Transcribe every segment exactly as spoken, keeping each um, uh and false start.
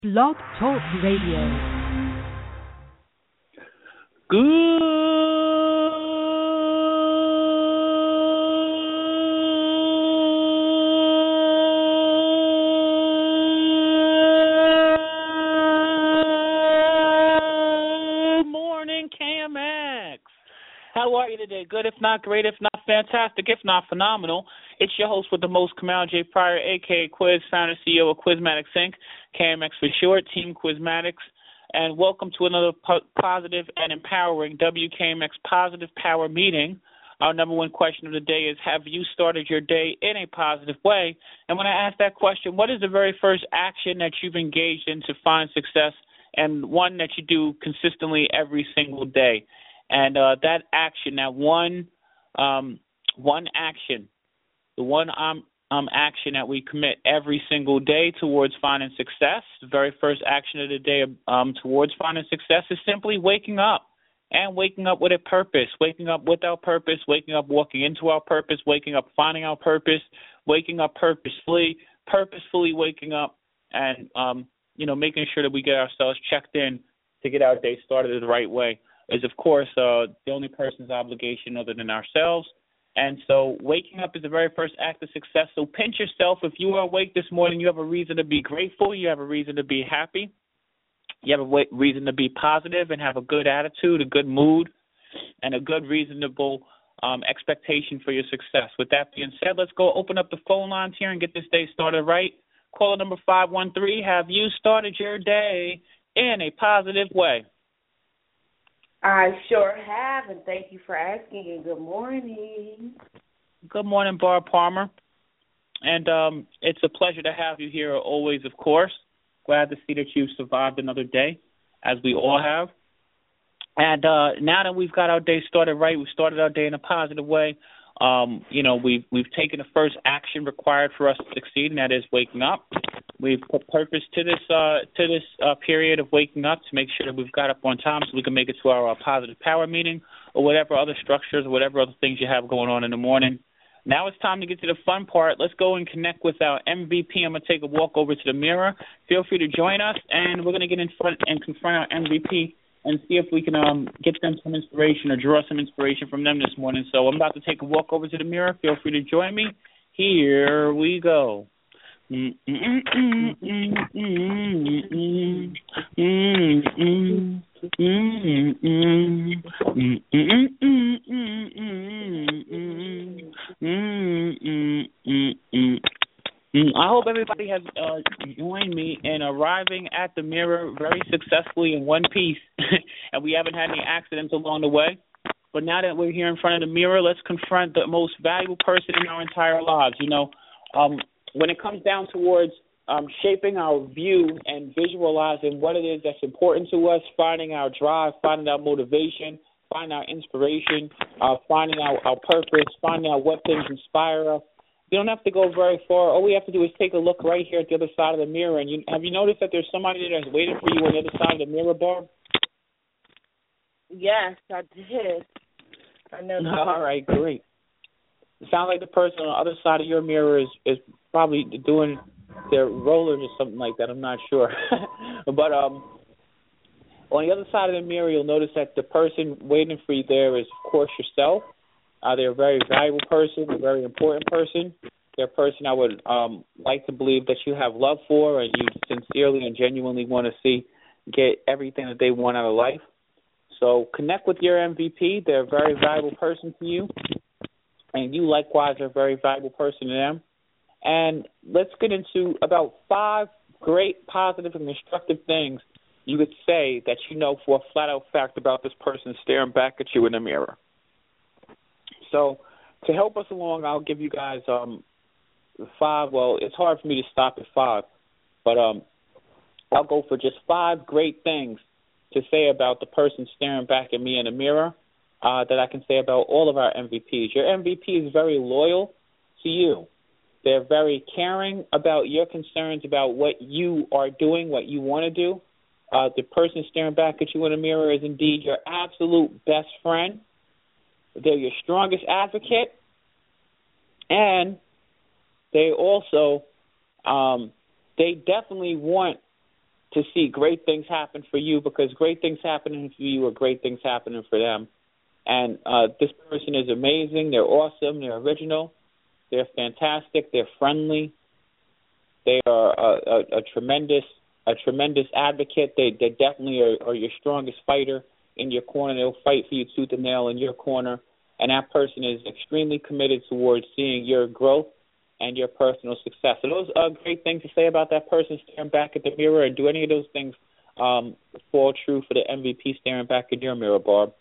Blog Talk Radio. Good morning, K M X. How are you today? Good, if not great, if not fantastic, if not phenomenal. It's your host with the most, Kamal J. Pryor, a k a. Quiz, founder C E O of Quizmatics Incorporated, K M X for short, Team Quizmatics. And welcome to another po- positive and empowering W K M X Positive Power Meeting. Our number one question of the day is, have you started your day in a positive way? And when I ask that question, what is the very first action that you've engaged in to find success, and one that you do consistently every single day? And uh, that action, that one um, one action, the one um, um, action that we commit every single day towards finding success, the very first action of the day um, towards finding success is simply waking up, and waking up with a purpose, waking up with our purpose, waking up walking into our purpose, waking up finding our purpose, waking up purposefully, purposefully waking up, and, um, you know, making sure that we get ourselves checked in to get our day started the right way is, of course, uh, the only person's obligation other than ourselves. And so waking up is the very first act of success. So pinch yourself. If you are awake this morning, you have a reason to be grateful. You have a reason to be happy. You have a w- reason to be positive and have a good attitude, a good mood, and a good reasonable um, expectation for your success. With that being said, let's go open up the phone lines here and get this day started right. Caller number five one three, have you started your day in a positive way? I sure have, and thank you for asking, and good morning. Good morning, Barb Palmer. And um, it's a pleasure to have you here always, of course. Glad to see that you've survived another day, as we all have. And uh, now that we've got our day started right, we've started our day in a positive way, um, you know, we've, we've taken the first action required for us to succeed, and that is waking up. We've put purpose to this uh, to this uh, period of waking up to make sure that we've got up on time so we can make it to our uh, positive power meeting or whatever other structures or whatever other things you have going on in the morning. Now it's time to get to the fun part. Let's go and connect with our M V P. I'm going to take a walk over to the mirror. Feel free to join us, and we're going to get in front and confront our M V P and see if we can um, get them some inspiration or draw some inspiration from them this morning. So I'm about to take a walk over to the mirror. Feel free to join me. Here we go. I hope everybody has uh, joined me in arriving at the mirror very successfully in one piece, and we haven't had any accidents along the way. But now that we're here in front of the mirror, let's confront the most valuable person in our entire lives. You know, um, when it comes down towards um, shaping our view and visualizing what it is that's important to us, finding our drive, finding our motivation, finding our inspiration, uh, finding our, our purpose, finding out what things inspire us, you don't have to go very far. All we have to do is take a look right here at the other side of the mirror. And you, have you noticed that there's somebody there that's waiting for you on the other side of the mirror, Barb? Yes, I did. I know. All right, great. It sounds like the person on the other side of your mirror is, is probably doing their rollers or something like that. I'm not sure. But um, on the other side of the mirror, you'll notice that the person waiting for you there is, of course, yourself. Uh, they're a very valuable person, a very important person. They're a person I would um, like to believe that you have love for and you sincerely and genuinely want to see get everything that they want out of life. So connect with your M V P. They're a very valuable person to you, and you likewise are a very valuable person to them. And let's get into about five great, positive, and constructive things you could say that you know for a flat-out fact about this person staring back at you in the mirror. So to help us along, I'll give you guys um, five. Well, it's hard for me to stop at five, but um, I'll go for just five great things to say about the person staring back at me in the mirror uh, that I can say about all of our M V Ps. Your M V P is very loyal to you. They're very caring about your concerns about what you are doing, what you want to do. Uh, the person staring back at you in the mirror is indeed your absolute best friend. They're your strongest advocate, and they also, um, they definitely want to see great things happen for you, because great things happening for you are great things happening for them. And uh, this person is amazing. They're awesome. They're original. They're fantastic. They're friendly. They are a, a, a tremendous a tremendous advocate. They they definitely are, are your strongest fighter in your corner. They'll fight for you tooth and nail in your corner. And that person is extremely committed towards seeing your growth and your personal success. So those are great things to say about that person staring back at the mirror. And do any of those things um, fall true for the M V P staring back at your mirror, Barb?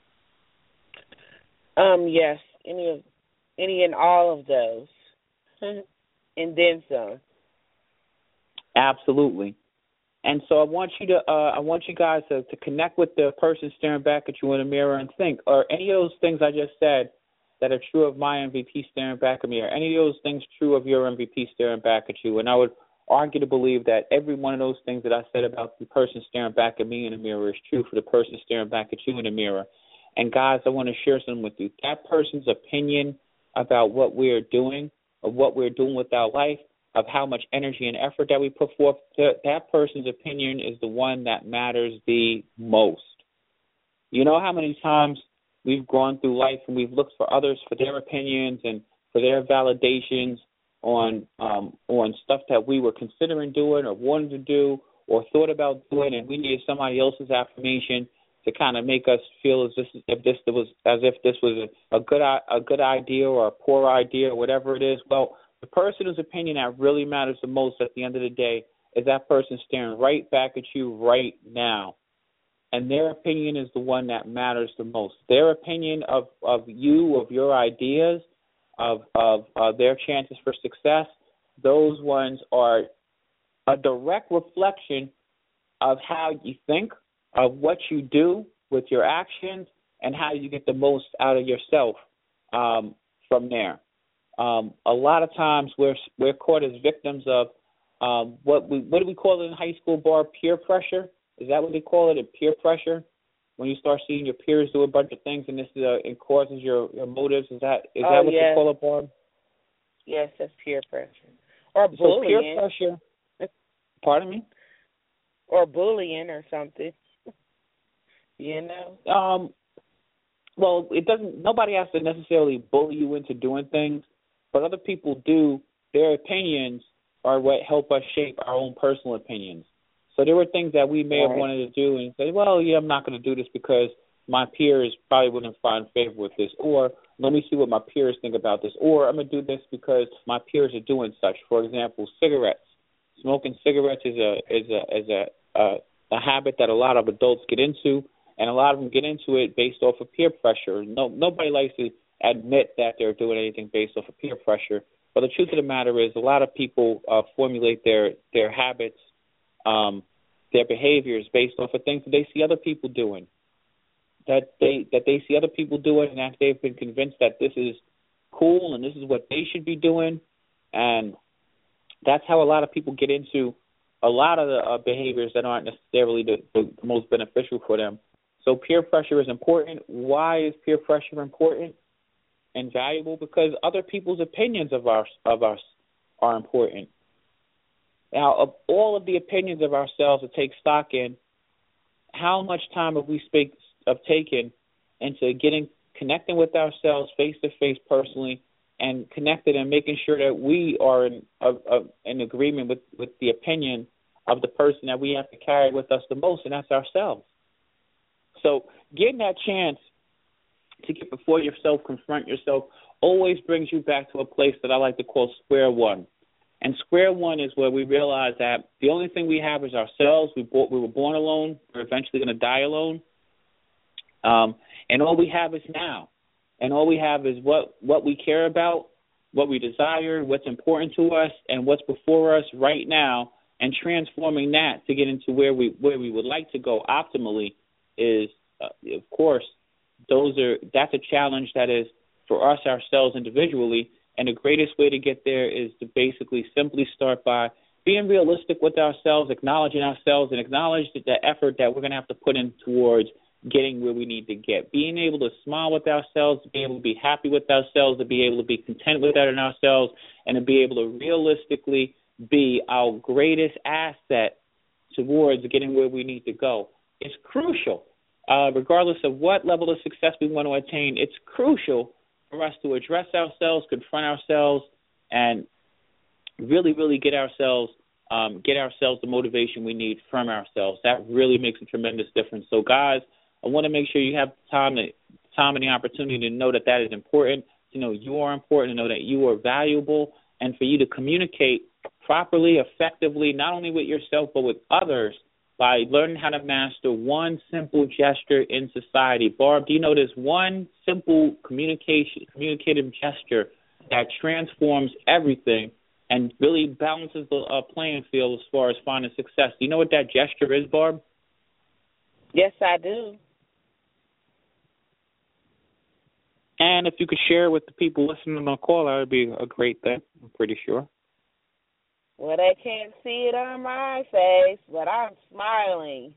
Um, yes, any of any and all of those, and then some. Absolutely. And so I want you to, uh, I want you guys to, to connect with the person staring back at you in the mirror and think, are any of those things I just said that are true of my M V P staring back at me? Are any of those things true of your M V P staring back at you? And I would argue to believe that every one of those things that I said about the person staring back at me in the mirror is true for the person staring back at you in the mirror. And guys, I want to share something with you. That person's opinion about what we're doing, of what we're doing with our life, of how much energy and effort that we put forth, that person's opinion is the one that matters the most. You know how many times we've gone through life and we've looked for others for their opinions and for their validations on um, on stuff that we were considering doing or wanted to do or thought about doing, and we needed somebody else's affirmation to kind of make us feel as this if this was as if this was a, a good a good idea or a poor idea or whatever it is. Well, the person whose opinion that really matters the most at the end of the day is that person staring right back at you right now. And their opinion is the one that matters the most. Their opinion of, of you, of your ideas, of, of uh, their chances for success, those ones are a direct reflection of how you think, of what you do with your actions, and how you get the most out of yourself um, from there. Um, a lot of times we're we're caught as victims of um, what we what do we call it in high school, Barb? Peer pressure. Is that what they call it? A peer pressure? When you start seeing your peers do a bunch of things and this is uh, it causes your, your motives. Is that is oh, that what yes. they call it, Barb? Yes, that's peer pressure or so bullying. Peer pressure. Pardon me. Or bullying or something. You know. Um. Well, it doesn't. Nobody has to necessarily bully you into doing things. But other people do. Their opinions are what help us shape our own personal opinions. So there were things that we may right. have wanted to do and say, well, yeah, I'm not going to do this because my peers probably wouldn't find favor with this. Or let me see what my peers think about this. Or I'm going to do this because my peers are doing such. For example, cigarettes. Smoking cigarettes is a is a is a a, a habit that a lot of adults get into, and a lot of them get into it based off of peer pressure. No, nobody likes to admit that they're doing anything based off of peer pressure. But the truth of the matter is a lot of people uh, formulate their, their habits, um, their behaviors based off of things that they see other people doing, that they that they see other people doing and that they've been convinced that this is cool and this is what they should be doing. And that's how a lot of people get into a lot of the uh, behaviors that aren't necessarily the, the most beneficial for them. So peer pressure is important. Why is peer pressure important and valuable? Because other people's opinions of our of us are important. Now, of all of the opinions of ourselves to take stock in, how much time have we speak, have taken into getting connecting with ourselves face to face personally, and connected and making sure that we are in of, of, in agreement with, with the opinion of the person that we have to carry with us the most, and that's ourselves. So getting that chance to get before yourself, confront yourself, always brings you back to a place that I like to call square one. And square one is where we realize that the only thing we have is ourselves. We, bought, we were born alone. We're eventually going to die alone. Um, and all we have is now. And all we have is what, what we care about, what we desire, what's important to us, and what's before us right now, and transforming that to get into where we where we would like to go optimally is, uh, of course, those are that's a challenge that is for us ourselves individually. And the greatest way to get there is to basically simply start by being realistic with ourselves, acknowledging ourselves, and acknowledge the effort that we're going to have to put in towards getting where we need to get. Being able to smile with ourselves, to be able to be happy with ourselves, to be able to be content with that in ourselves, and to be able to realistically be our greatest asset towards getting where we need to go. It's crucial, uh, regardless of what level of success we want to attain. It's crucial for us to address ourselves, confront ourselves, and really, really get ourselves um, get ourselves the motivation we need from ourselves. That really makes a tremendous difference. So, guys, I want to make sure you have time to time and the opportunity to know that that is important, to know you are important, to know that you are valuable, and for you to communicate properly, effectively, not only with yourself but with others by learning how to master one simple gesture in society. Barb, do you know there's one simple communication, communicative gesture that transforms everything and really balances the uh, playing field as far as finding success? Do you know what that gesture is, Barb? Yes, I do. And if you could share with the people listening on the call, that would be a great thing, I'm pretty sure. Well, they can't see it on my face, but I'm smiling.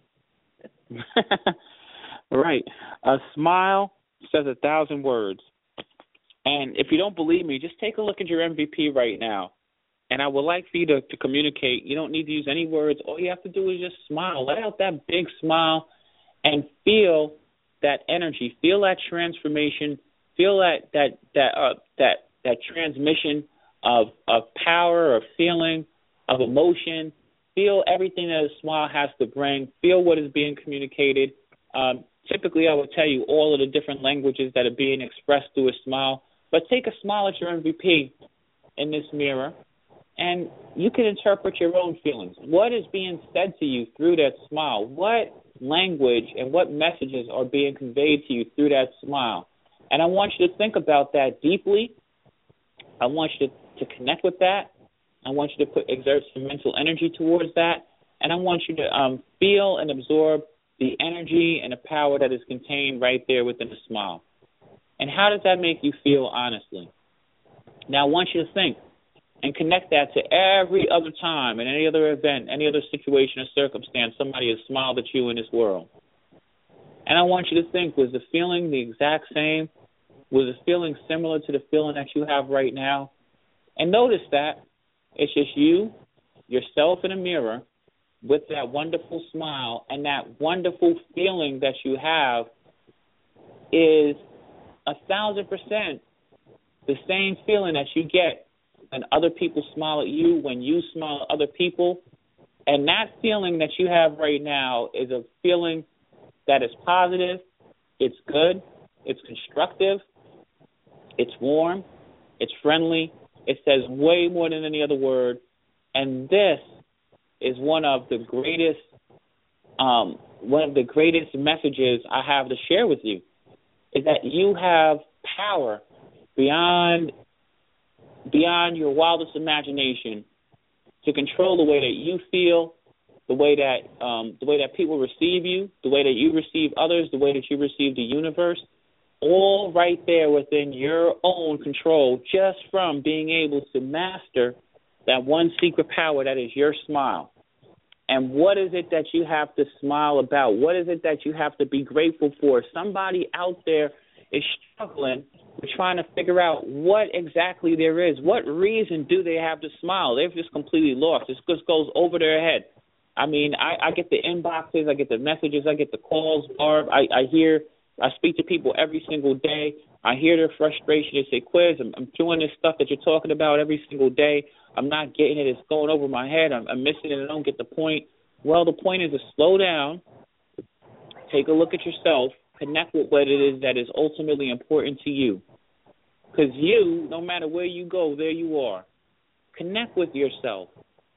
Right. A smile says a thousand words. And if you don't believe me, just take a look at your M V P right now. And I would like for you to, to communicate. You don't need to use any words. All you have to do is just smile. Let out that big smile and feel that energy. Feel that transformation. Feel that that that uh, that that transmission of of power, of feeling, of emotion. Feel everything that a smile has to bring. Feel what is being communicated. Um, typically, I would tell you all of the different languages that are being expressed through a smile. But take a smile at your M V P in this mirror, and you can interpret your own feelings. What is being said to you through that smile? What language and what messages are being conveyed to you through that smile? And I want you to think about that deeply. I want you to, to connect with that. I want you to put exert some mental energy towards that. And I want you to um, feel and absorb the energy and the power that is contained right there within a smile. And how does that make you feel, honestly? Now, I want you to think and connect that to every other time and any other event, any other situation or circumstance somebody has smiled at you in this world. And I want you to think, was the feeling the exact same? Was the feeling similar to the feeling that you have right now? And notice that it's just you, yourself in a mirror, with that wonderful smile, and that wonderful feeling that you have is a thousand percent the same feeling that you get when other people smile at you, when you smile at other people. And that feeling that you have right now is a feeling that is positive, it's good, it's constructive, it's warm, it's friendly, it says way more than any other word. And this is one of the greatest, um, one of the greatest messages I have to share with you, is that you have power beyond beyond your wildest imagination to control the way that you feel, the way that um, the way that people receive you, the way that you receive others, the way that you receive the universe, all right there within your own control, just from being able to master that one secret power that is your smile. And what is it that you have to smile about? What is it that you have to be grateful for? Somebody out there is struggling with trying to figure out what exactly there is. What reason do they have to smile? They've just completely lost. This just goes over their head. I mean, I, I get the inboxes, I get the messages, I get the calls, Barb. I, I hear, I speak to people every single day. I hear their frustration. They say, Quiz, I'm, I'm doing this stuff that you're talking about every single day. I'm not getting it. It's going over my head. I'm, I'm missing it. I don't get the point. Well, the point is to slow down, take a look at yourself, connect with what it is that is ultimately important to you. Because you, no matter where you go, there you are. Connect with yourself.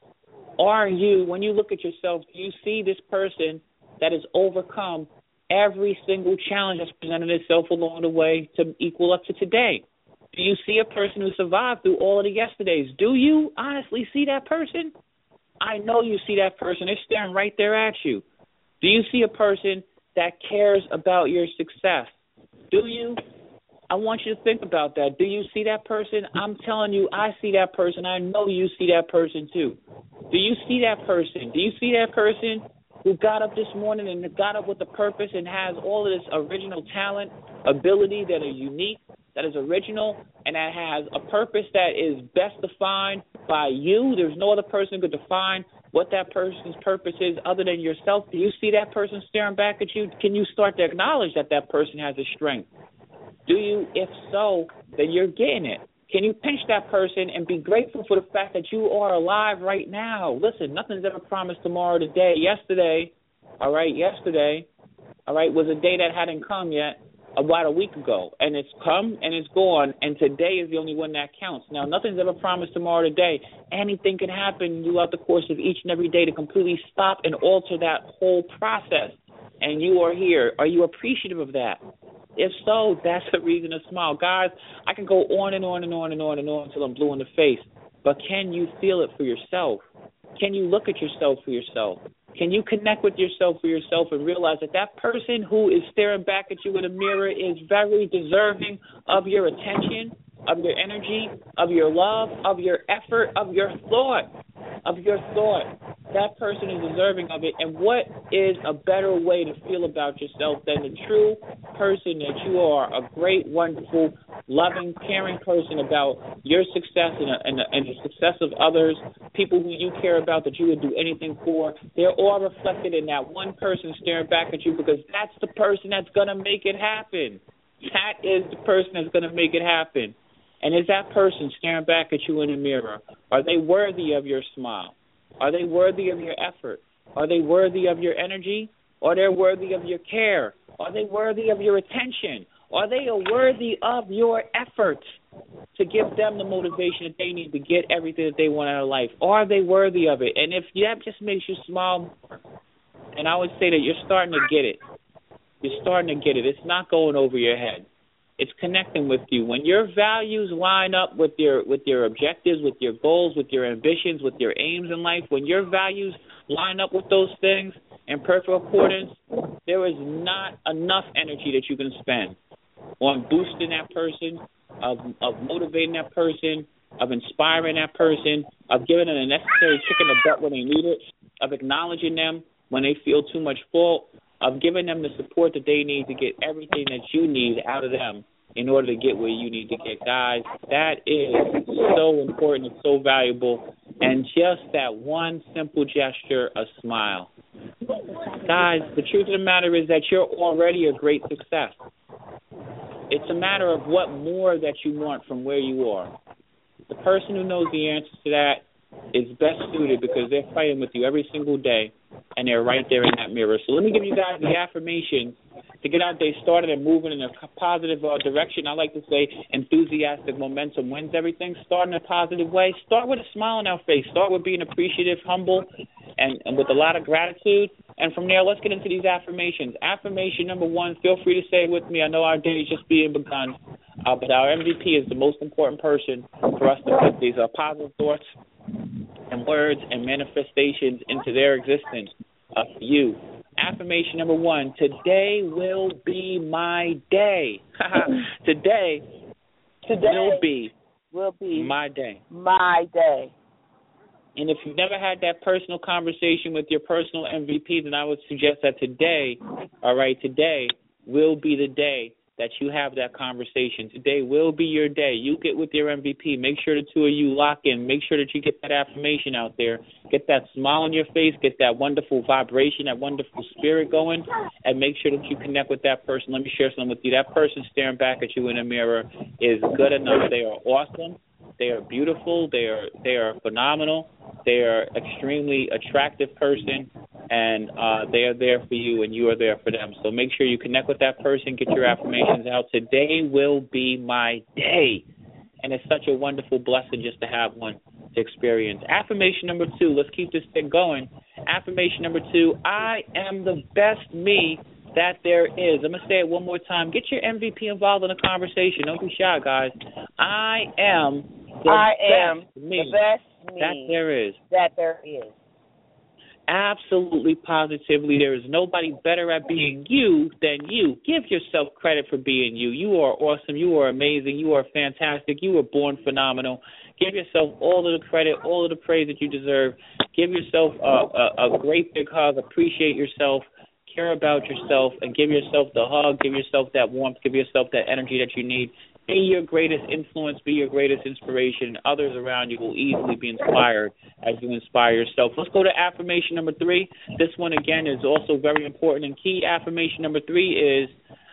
Are you, when you look at yourself, do you see this person that has overcome every single challenge that's presented itself along the way to equal up to today? Do you see a person who survived through all of the yesterdays? Do you honestly see that person? I know you see that person. They're staring right there at you. Do you see a person that cares about your success? Do you? I want you to think about that. Do you see that person? I'm telling you, I see that person. I know you see that person too. Do you see that person? Do you see that person who got up this morning and got up with a purpose and has all of this original talent, ability that are unique, that is original, and that has a purpose that is best defined by you? There's no other person who could define what that person's purpose is other than yourself? Do you see that person staring back at you? Can you start to acknowledge that that person has a strength? Do you? If so, then you're getting it. Can you pinch that person and be grateful for the fact that you are alive right now? Listen, nothing's ever promised tomorrow today. Yesterday, all right, yesterday, all right, was a day that hadn't come yet, about a week ago, and it's come and it's gone, and today is the only one that counts. Now, nothing's ever promised tomorrow today. Anything can happen throughout the course of each and every day to completely stop and alter that whole process, and you are here. Are you appreciative of that? If so, that's a reason to smile. Guys, I can go on and on and on and on and on until I'm blue in the face, but can you feel it for yourself? Can you look at yourself for yourself? Can you connect with yourself for yourself and realize that that person who is staring back at you in the mirror is very deserving of your attention, of your energy, of your love, of your effort, of your thought, of your thought? That person is deserving of it. And what is a better way to feel about yourself than the true person that you are, a great, wonderful, loving, caring person about your success and, and, and the success of others, people who you care about, that you would do anything for. They're all reflected in that one person staring back at you, because that's the person that's going to make it happen. That is the person that's going to make it happen. And is that person staring back at you in the mirror? Are they worthy of your smile? Are they worthy of your effort? Are they worthy of your energy? Are they worthy of your care? Are they worthy of your attention? Are they worthy of your efforts to give them the motivation that they need to get everything that they want out of life? Are they worthy of it? And if that just makes you smile more, and I would say that you're starting to get it. You're starting to get it. It's not going over your head. It's connecting with you. When your values line up with your with your objectives, with your goals, with your ambitions, with your aims in life, when your values line up with those things in perfect accordance, there is not enough energy that you can spend on boosting that person, of of motivating that person, of inspiring that person, of giving them the necessary kick in the butt when they need it, of acknowledging them when they feel too much fault, of giving them the support that they need to get everything that you need out of them in order to get where you need to get. Guys, that is so important and so valuable. And just that one simple gesture, a smile. Guys, the truth of the matter is that you're already a great success. It's a matter of what more that you want from where you are. The person who knows the answer to that is best suited, because they're fighting with you every single day, and they're right there in that mirror. So let me give you guys the affirmation to get out there started and moving in a positive uh, direction. I like to say enthusiastic momentum wins everything. Start in a positive way. Start with a smile on our face. Start with being appreciative, humble, and, and with a lot of gratitude. And from there, let's get into these affirmations. Affirmation number one, feel free to say it with me. I know our day is just being begun, uh, but our M V P is the most important person for us to put these uh, positive thoughts and words and manifestations into their existence uh, for you. Affirmation number one, today will be my day. today, today will be will be my day. My day. And if you've never had that personal conversation with your personal M V P, then I would suggest that today, all right, today will be the day that you have that conversation. Today will be your day. You get with your M V P. Make sure the two of you lock in. Make sure that you get that affirmation out there. Get that smile on your face. Get that wonderful vibration, that wonderful spirit going, and make sure that you connect with that person. Let me share something with you. That person staring back at you in the mirror is good enough. They are awesome. They are beautiful. They are they are phenomenal. They are extremely attractive person, and uh, they are there for you, and you are there for them. So make sure you connect with that person. Get your affirmations out. Today will be my day, and it's such a wonderful blessing just to have one to experience. Affirmation number two. Let's keep this thing going. Affirmation number two. I am the best me that there is. I'm going to say it one more time. Get your M V P involved in the conversation. Don't be shy, guys. I am the I best am me the best me that there is. That there is. Absolutely, positively, there is nobody better at being you than you. Give yourself credit for being you. You are awesome. You are amazing. You are fantastic. You were born phenomenal. Give yourself all of the credit, all of the praise that you deserve. Give yourself a, a, a great big hug. Appreciate yourself. Care about yourself, and give yourself the hug, give yourself that warmth, give yourself that energy that you need Be your greatest influence, be your greatest inspiration. Others around you will easily be inspired as you inspire yourself. Let's go to affirmation number three. This one, again, is also very important and key. Affirmation number three is,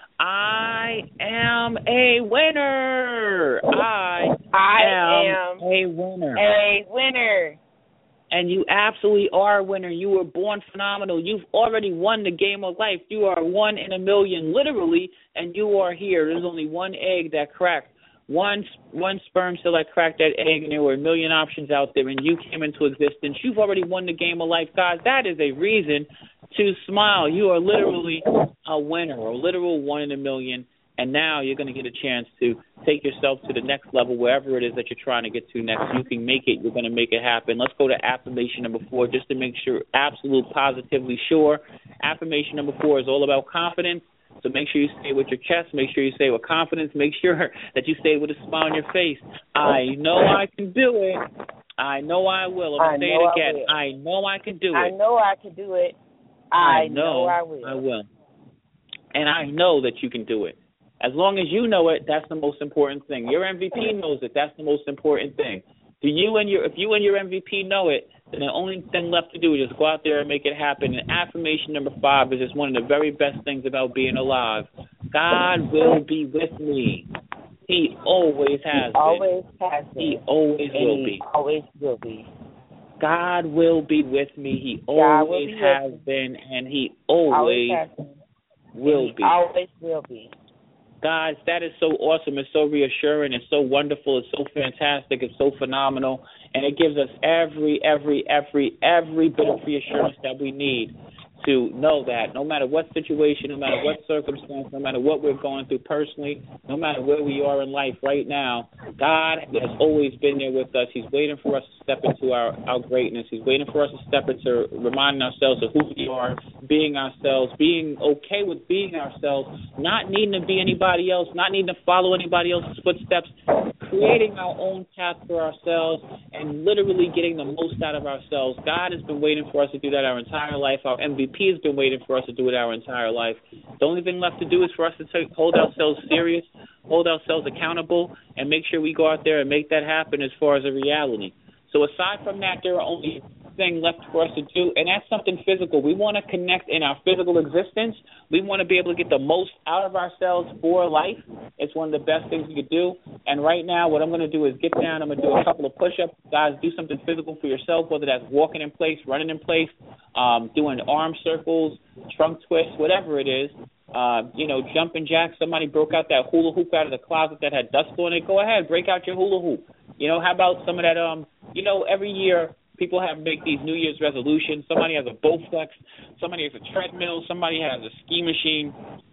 I am a winner. I, I am, am a winner. A winner. And you absolutely are a winner. You were born phenomenal. You've already won the game of life. You are one in a million, literally, and you are here. There's only one egg that cracked, one one sperm cell that cracked that egg, and there were a million options out there, and you came into existence. You've already won the game of life, guys. That is a reason to smile. You are literally a winner, a literal one in a million. And now you're going to get a chance to take yourself to the next level, wherever it is that you're trying to get to next. You can make it. You're going to make it happen. Let's go to affirmation number four, just to make sure, absolute, positively sure. Affirmation number four is all about confidence. So make sure you say it with your chest. Make sure you say it with confidence. Make sure that you say it with a smile on your face. I know I can do it. I know I will. I'm going to say it again. I, I know I can do it. I know I can do it. I, I know, know I will. I will. And I know that you can do it. As long as you know it, that's the most important thing. Your M V P knows it. That's the most important thing. Do you and your if you and your M V P know it, then the only thing left to do is just go out there and make it happen. And affirmation number five is just one of the very best things about being alive. God will be with me. He always has he always been. Has been. He always and will he be. Always will be. God will be with me. He always be has been, and he always, always will be. Always will be. Guys, that is so awesome. It's so reassuring. It's so wonderful. It's so fantastic. It's so phenomenal. And it gives us every, every, every, every bit of reassurance that we need to know that no matter what situation, no matter what circumstance, no matter what we're going through personally, no matter where we are in life right now, God has always been there with us. He's waiting for us to step into our, our greatness. He's waiting for us to step into reminding ourselves of who we are, being ourselves, being okay with being ourselves, not needing to be anybody else, not needing to follow anybody else's footsteps, creating our own path for ourselves, and literally getting the most out of ourselves. God has been waiting for us to do that our entire life. Our M V P has been waiting for us to do it our entire life. The only thing left to do is for us to take, hold ourselves serious, hold ourselves accountable, and make sure we go out there and make that happen as far as a reality. So aside from that, there are only thing left for us to do, and that's something physical. We want to connect in our physical existence. We want to be able to get the most out of ourselves for life. It's one of the best things we could do. And right now, what I'm going to do is get down. I'm going to do a couple of push-ups. Guys, do something physical for yourself, whether that's walking in place, running in place, um, doing arm circles, trunk twists, whatever it is. Uh, you know, jumping jacks. Somebody broke out that hula hoop out of the closet that had dust on it. Go ahead, break out your hula hoop. You know, how about some of that, um, you know, every year people have make these New Year's resolutions. Somebody has a Bowflex. Somebody has a treadmill. Somebody has a ski machine.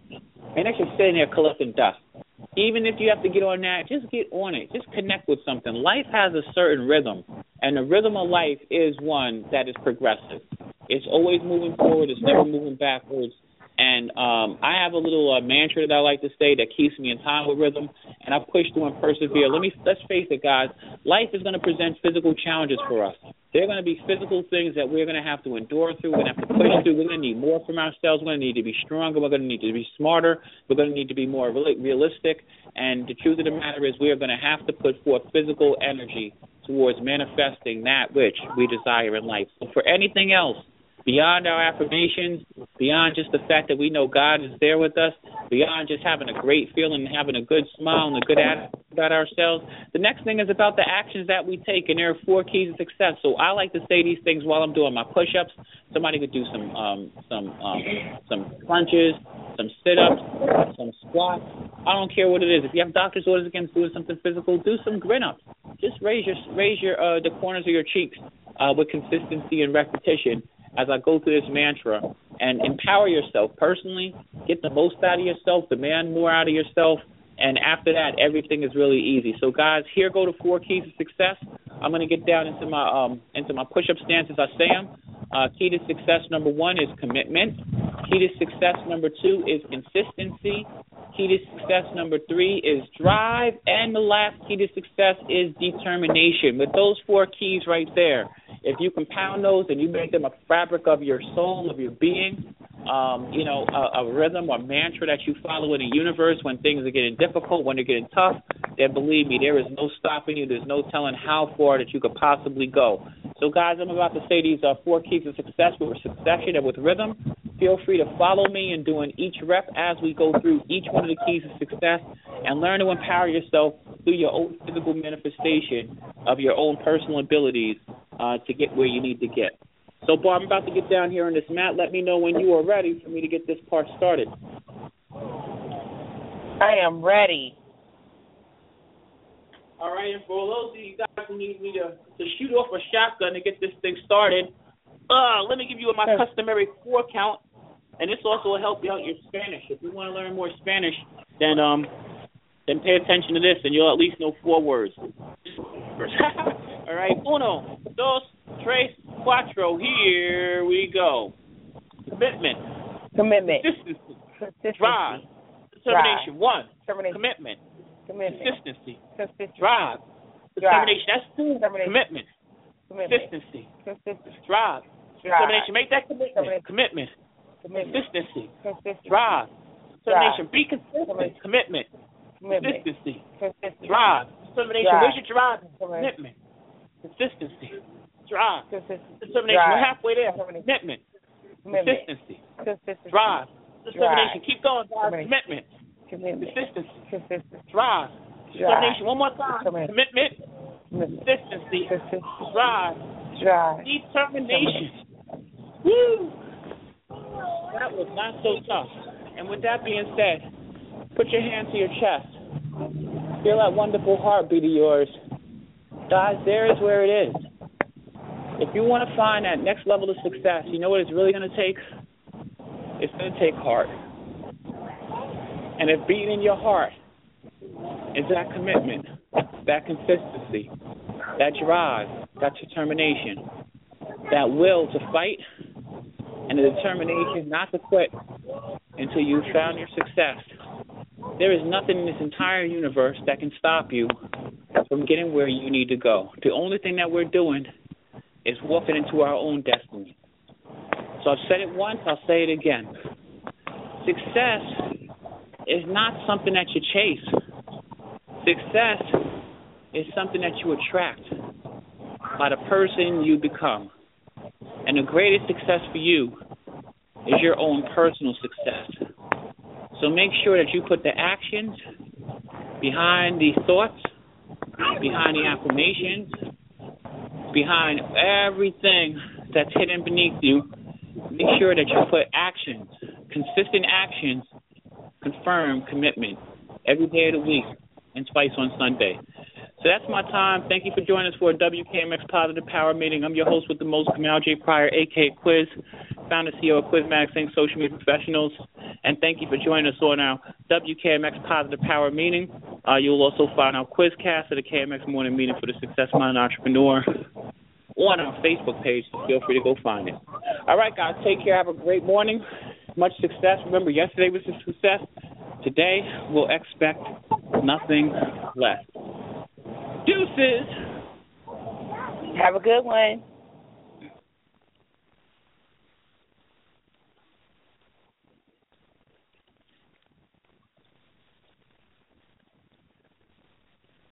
And they're just sitting there collecting dust. Even if you have to get on that, just get on it. Just connect with something. Life has a certain rhythm, and the rhythm of life is one that is progressive. It's always moving forward. It's never moving backwards. And um, I have a little uh, mantra that I like to say that keeps me in time with rhythm, and I push through and persevere. Let me let's face it, guys. Life is going to present physical challenges for us. There are going to be physical things that we're going to have to endure through. We're going to have to push through. We're going to need more from ourselves. We're going to need to be stronger. We're going to need to be smarter. We're going to need to be more realistic. And the truth of the matter is, we are going to have to put forth physical energy towards manifesting that which we desire in life. So for anything else, beyond our affirmations, beyond just the fact that we know God is there with us, beyond just having a great feeling and having a good smile and a good attitude about ourselves, the next thing is about the actions that we take, and there are four keys to success. So I like to say these things while I'm doing my push-ups. Somebody could do some um, some um, some crunches, some sit-ups, some squats. I don't care what it is. If you have doctor's orders against doing something physical, do some grin-ups. Just raise your raise your uh, the corners of your cheeks uh, with consistency and repetition as I go through this mantra, and empower yourself personally, get the most out of yourself, demand more out of yourself, and after that, everything is really easy. So, guys, here go the four keys to success. I'm going to get down into my um, into my push-up stance as I say them. Uh, key to success number one is commitment. Key to success number two is consistency. Key to success number three is drive. And the last key to success is determination. With those four keys right there, if you compound those and you make them a fabric of your soul, of your being, um, you know, a, a rhythm or mantra that you follow in the universe when things are getting difficult, when they're getting tough, then believe me, there is no stopping you. There's no telling how far that you could possibly go. So, guys, I'm about to say these are four keys of success with succession and with rhythm. Feel free to follow me in doing each rep as we go through each one of the keys of success and learn to empower yourself through your own physical manifestation of your own personal abilities uh, to get where you need to get. So, Barb, I'm about to get down here on this mat. Let me know when you are ready for me to get this part started. I am ready. All right, and for those of you guys who need me to, to shoot off a shotgun to get this thing started, uh, let me give you my customary four count, and this also will help you out your Spanish. If you want to learn more Spanish, then um, then pay attention to this, and you'll at least know four words. All right, uno, dos, tres, cuatro. Here we go. Commitment. Commitment. Consistency. Consistency. Drive. Determination. Drive. One. Determination. Commitment. Commitment. Consistency. Consistency. Drive. Drive. Determination. That's two. Determination. Commitment. Commitment. Consistency. Consistency. Drive. Drive. Determination. Make that commitment. Commitment. Commitment. Consistency. Consistency. Drive. Determination. Drive. Be consistent. Commitment. Commitment. Consistency. Consistency. Drive. Determination. Drive. Where's your drive? Commitment. Commitment. Consistency. Drive. Consistency. Determination. Drive. We're halfway there. Commitment. Commitment. Commitment. Consistency. Consistency. Drive. Determination. Drive. Keep going, guys. Commitment. Commitment. Commitment. Consistency. Consistency. Drive. Determination. One more time. Commitment. Commitment. Commitment. Consistency. Consistency. Drive. Drive. Determination. Woo! That was not so tough. And with that being said, put your hand to your chest. Feel that wonderful heartbeat of yours. Guys, there is where it is. If you want to find that next level of success, you know what it's really going to take? It's going to take heart. And if beating in your heart is that commitment, that consistency, that drive, that determination, that will to fight, and the determination not to quit until you've found your success, there is nothing in this entire universe that can stop you from getting where you need to go. The only thing that we're doing is walking into our own destiny. So I've said it once, I'll say it again. Success is not something that you chase. Success is something that you attract by the person you become. And the greatest success for you is your own personal success. So make sure that you put the actions behind the thoughts, behind the affirmations, behind everything that's hidden beneath you. Make sure that you put actions, consistent actions, confirm commitment every day of the week and twice on Sunday. So that's my time. Thank you for joining us for a W K M X Positive Power Meeting. I'm your host with the most, Kamal J. Pryor, a k a. Quiz, founder and C E O of Quizmax Incorporated, Social Media Professionals. And thank you for joining us on our W K M X Positive Power Meeting. Uh, you'll also find our Quizcast at the K M X Morning Meeting for the Success Minded Entrepreneur on our Facebook page. So feel free to go find it. All right, guys, take care. Have a great morning. Much success. Remember, yesterday was a success. Today, we'll expect nothing less. Deuces. Have a good one.